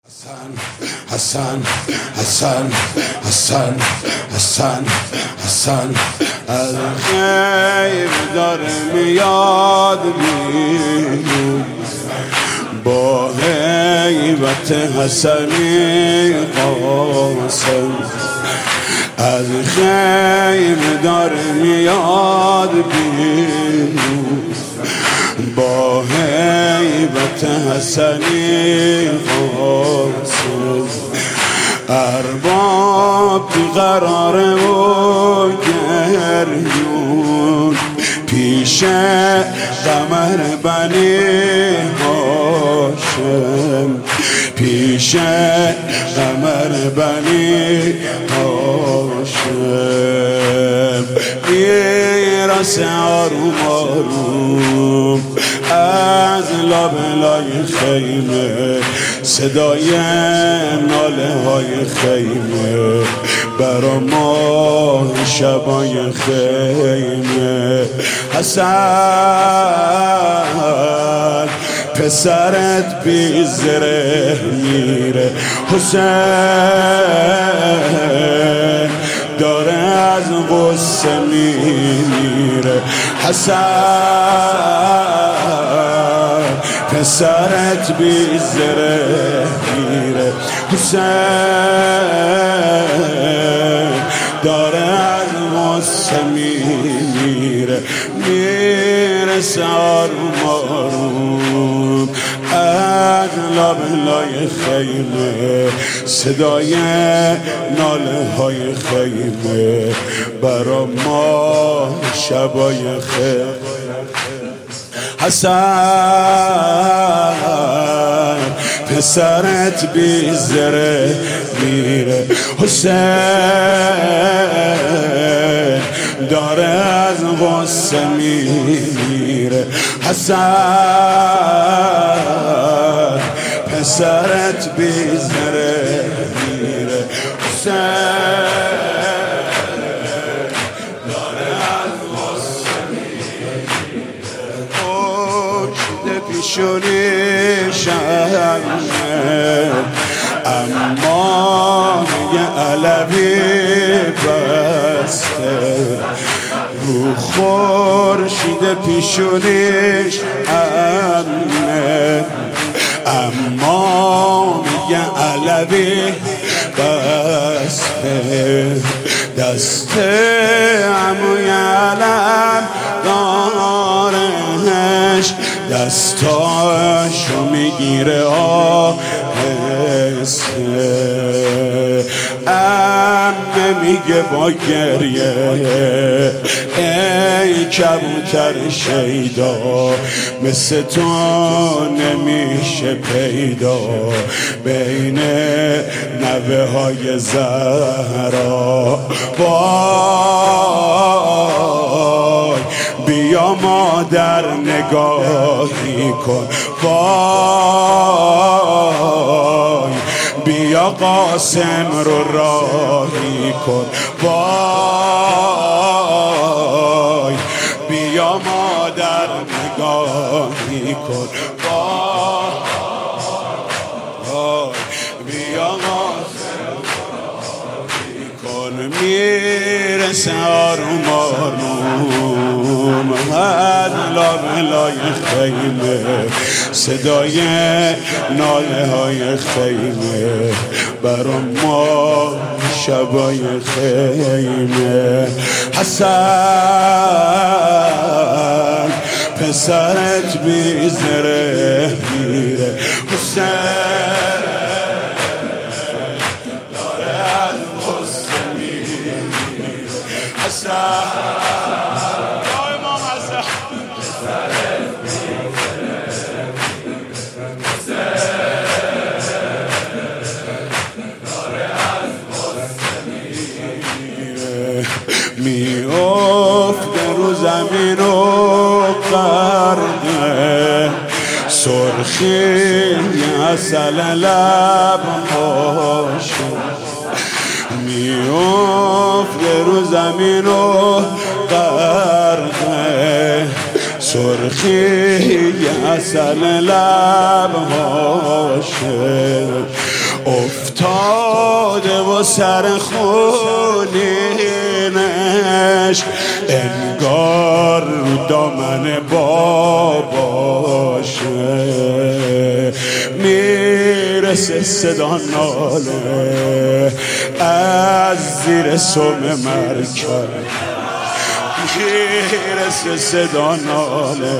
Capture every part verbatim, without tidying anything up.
حسن حسن حسن حسن حسن حسن از غیب داره میاد بیرون با هیبت حسنی قاسم. از غیب داره میاد بیرون با هیبت حسنی قاسم. ارباب قراره و گریون پیش قمر بنی هاشم، پیش قمر بنی هاشم. میرسه آروم آروم از لابلای خیمه صدای ناله های خیمه برا ما شبای خیمه. حسن پسرت بی زره میره، حسین داره از غصه میمیره. حسن پسرت بی زره میره، حسین داره از غصه میمیره. میرسه آروم آروم از لابلای خیمه صدای ناله های خیمه برا ما شبای خیمه. حسن پسرت بی زره میره، حسین داره از غصه میمیره. حسن پسرت بی زره میره، حسین داره از غصه میمیره. پشت پیشونی شهنه اما یه علوی بسته رو خورشید پیشونیش امنه، اما میگه علوی بسته. دست عموی علم دارش دستاشو میگیره آهسته. امه میگه با گریه ای کبوتر شیدا مثل تو نمیشه پیدا بین نوه های زهرا. وای بیا مادر نگاهی کن، وای بیا قاسم رو راهی کن، وای بیا مادر نگاهی کن، وای بیا قاسم راهی کن. میرسه آروم آروم از لابلای خیمه صدای ناله های خیمه برا ما شبای خیمه. حسن پسرت بی زره میره، حسین داره از غصه میمیره. حسن میافته رو زمین و قرده سرخی اصل لب هاشو. میافته رو زمین و قرده سرخی اصل لب هاشه. افتاده و سر خونینش انگار رو دامن باباشه، میرسه صدا ناله از زیر سم مرکب، میرسه صدا ناله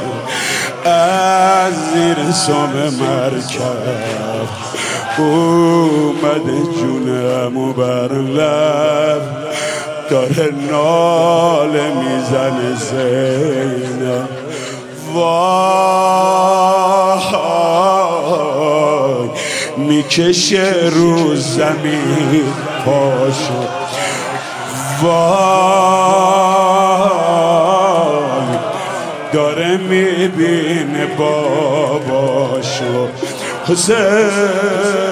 از زیر سم مرکب. اومده جونمو بر لب داره ناله میزنه زینب، وای میکشه رو زمین پاشو، وای داره میبینه باباشو. حسین